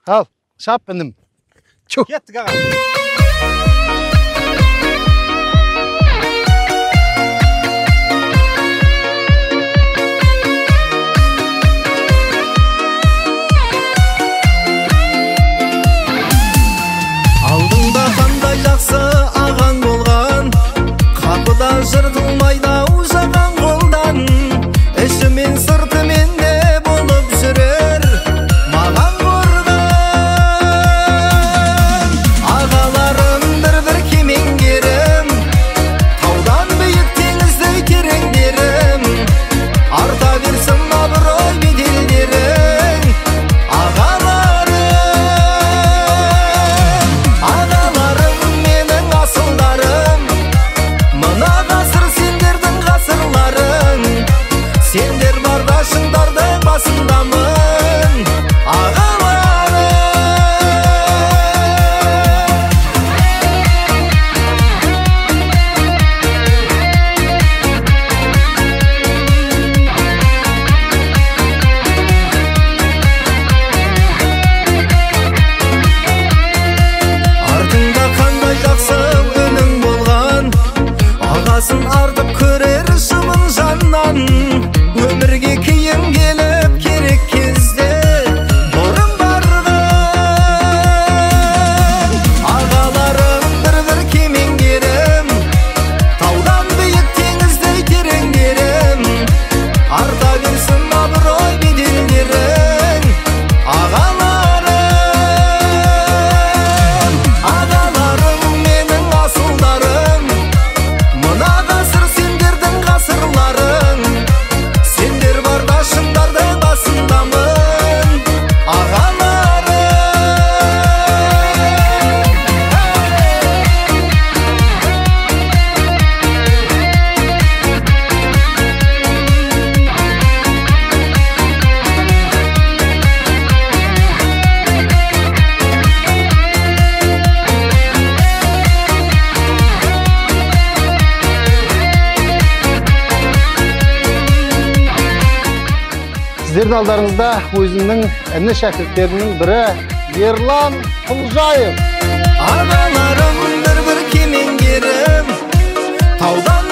Al, şap benim. Çok. Kettik ağa. Алдыңда қандай жақсы ағаң болған, қапыда жыртылмайды ау жаған қолдан. Іші мен сырты менде болып жүрер маған қорған. Ағаларым бір кемеңгерім, таудан биік теңіздей тереңдерім, арта берсін абырой беделдерің. Ағаларым менің асылдарым, мына ғасыр сендердің ғасырларың. Сендер барда шыңдардың басындамын, ағаларым. Артыңда қандай жақсы өнің болған, ағасын артып көрер шыбын жаннан. Өмірге кейін келіп керек кезде бұрын барған. Ағаларым бір кемеңгерім, таудан биік теңіздей тереңдерім, арта берсін абырой беделдерің. Ағаларым менің асылдарым, мына ғасыр сендердің ғасырларың. Сендер барда шыңдардың басындамын, ағаларым. Sizlerin aldarınızda özünün enne şakirtlerinin biri Ерлан Құлжаев. Ағаларым бір кемеңгерім, таудан